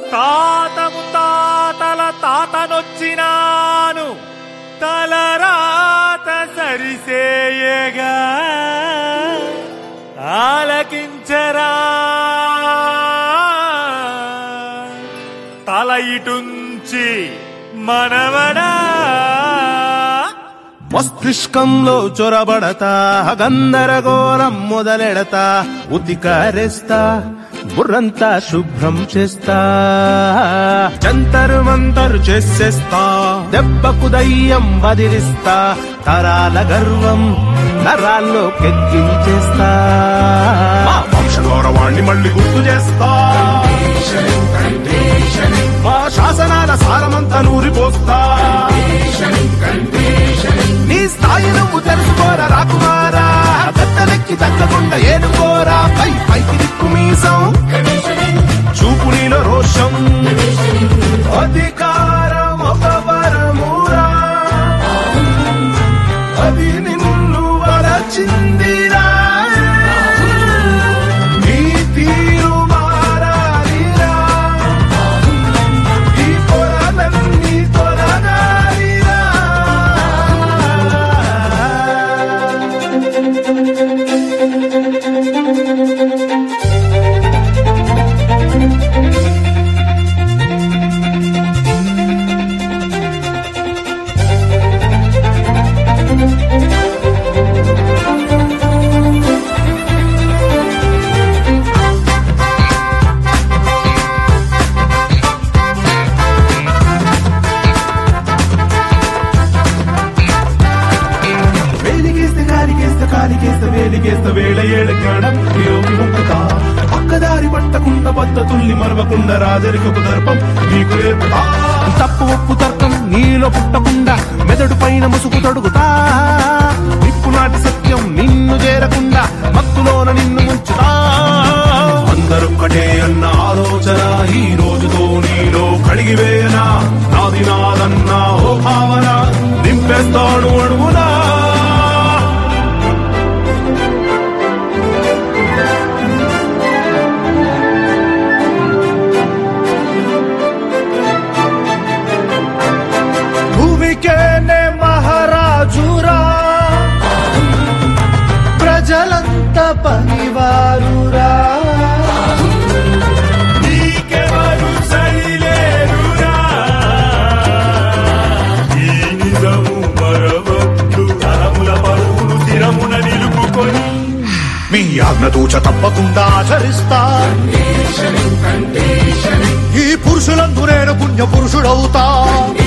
తాతము తాతల తాతనొచ్చినాను తలరాత సరిసేయగా ఆలకించరా తల ఇటుంచి మనవడా మస్తిష్కంలో చొరబడతా గందరగోళం మొదలెడతా ఉతికారేస్తా బుర్రంతా శుభ్రం చేస్తా జంతరు మంతరు చేసేస్తా దెబ్బకు దయ్యం బదిలిస్తా తరాల గర్వం నరాల్లో కెక్కించేస్తా వంశగౌరవాన్ని మళ్ళీ గుర్తు చేస్తా మా శాసనాల సారమంతా నూరిపోస్తా నీ స్థాయి నువ్వు తెలుసుకోరా రాకుమారా పెద్దలెక్కి తగ్గకుండా ఏనుకోరా పై పైకి దిక్కు మీసం చూపు నీలో రోషం అధికారం ఒక వరమురా అది నిన్ను వరచిందిరా నీ తీరు మారాలిరా ఈ పొరలన్నీ తొలగాలిరా వేలికేస్త వేళ ఏళ్ళ ముక్కుతా పక్కదారి పట్టకుండా పద్ధతుల్ని మరవకుండా రాజరికపు దర్పం నీకు నేర్పుతా తప్పు ఒప్పు తర్కం నీలో పుట్టకుండా మెదడు పైన ముసుగు తొడుగుతా నిప్పు నాటి సత్యం నిన్ను చేరకుండా మత్తులోన నిన్ను ముంచుతా అందరొక్కటే అన్న ఆలోచన ఈ రోజుతో నీలో కడిగివేయనా నాది నాదన్నా ఓ భావన నింపేస్తాడు అడుగునా ప్రజలంతా పనివారురా నీకెవరు సరిలేరురా ఈ నిజము మరవద్దు తరముల పరువును స్థిరమున నిలుపుకొని మీ ఆజ్ఞతూచ తప్పకుండా ఆచరిస్తా ఈ పురుషులందు నేను పుణ్య పురుషుడవుతా